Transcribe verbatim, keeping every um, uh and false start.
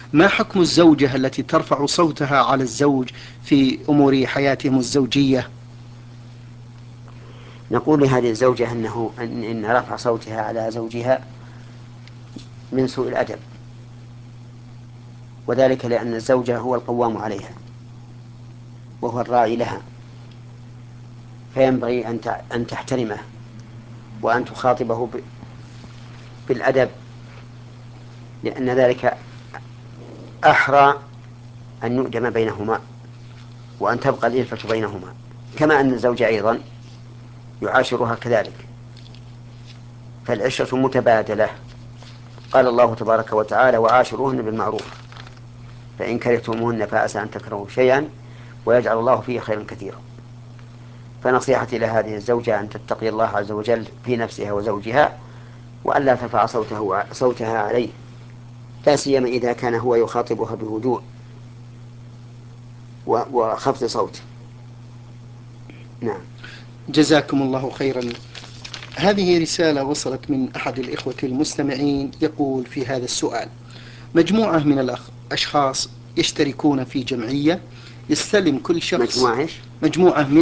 ما حكم الزوجة التي ترفع صوتها على الزوج في أمور حياتهم الزوجية؟ نقول لهذه الزوجة أنه أن إن رفع صوتها على زوجها من سوء الأدب، وذلك لأن الزوجة هو القوام عليها وهو الراعي لها، فينبغي أن أن تحترمه وأن تخاطبه بالأدب، لأن ذلك أحرى أن يؤدم بينهما وأن تبقى الإلفة بينهما، كما أن الزوج أيضا يعاشرها كذلك، فالعشرة متبادلة. قال الله تبارك وتعالى: وعاشروهن بالمعروف فإن كرهتموهن فعسى أن تكرهوا شيئا ويجعل الله فيه خيرا كثيرا. فنصيحتي إلى هذه الزوجة أن تتقي الله عز وجل في نفسها وزوجها، وأن لا ترفع صوته صوتها عليه، لا سيما إذا كان هو يخاطبها بهدوء وخفض صوت. نعم. جزاكم الله خيرا. هذه رسالة وصلت من أحد الإخوة المستمعين، يقول في هذا السؤال: مجموعة من الأشخاص يشتركون في جمعية، يستلم كل شخص مجموعة إيش؟ مجموعة من